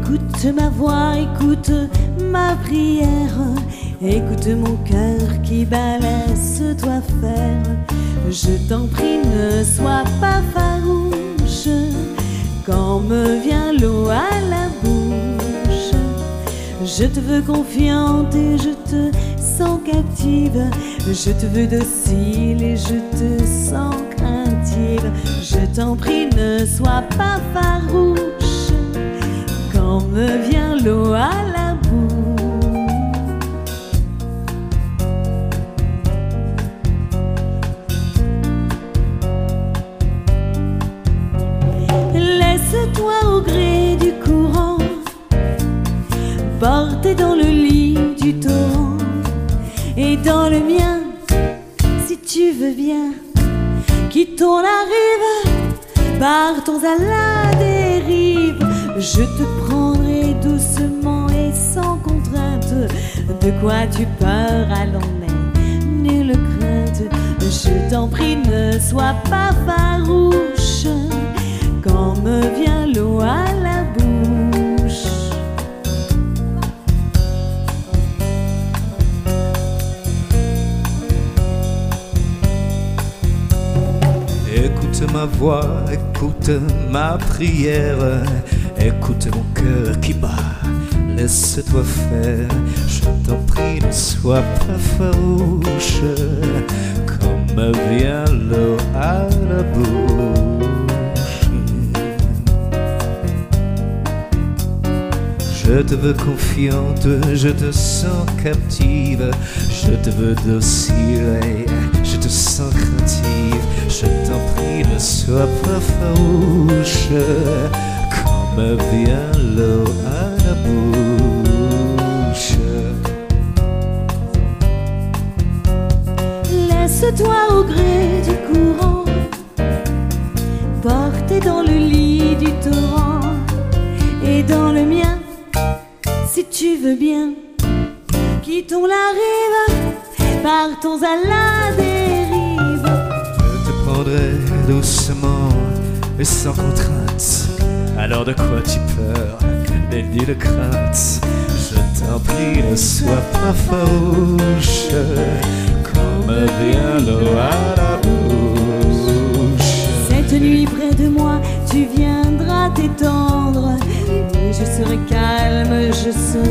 Écoute ma voix, écoute ma prière, écoute mon cœur qui bat, laisse-toi faire. Je t'en prie, ne sois pas farouche quand me vient l'eau à la bouche. Je te veux confiante et je te sens captive. Je te veux docile et je te sens craintive. Je t'en prie, ne sois pas farouche quand me vient l'eau à la bouche. Laisse-toi au gré du courant porter dans le lit du torrent, et dans le mien, si tu veux bien. Quittons la rive, partons à la dérive. Je te prendrai doucement et sans contrainte. De quoi tu peur, allons, n'aie nulle crainte. Je t'en prie, ne sois pas farouche quand me vient l'eau à la bouche. Écoute ma voix, écoute ma prière, écoute mon cœur qui bat, laisse-toi faire. Je t'en prie, ne sois pas farouche quand me vient l'eau à la bouche. Je te veux confiante, je te sens captive. Je te veux docile et je te sens craintive. Je t'en prie, ne sois pas farouche quand me vient l'eau à la bouche. Laisse-toi au gré du courant porter dans le lit du torrent, et dans le mien, si tu veux bien. Quittons la rive, partons à la dérive. Je te prendrai doucement et sans contrainte. Alors de quoi tu peur, n'aie nulle crainte. Je t'en prie, ne sois pas farouche quand me vient l'eau à la bouche. Cette nuit près de moi, tu viendras t'étendre, et je serai calme, je serai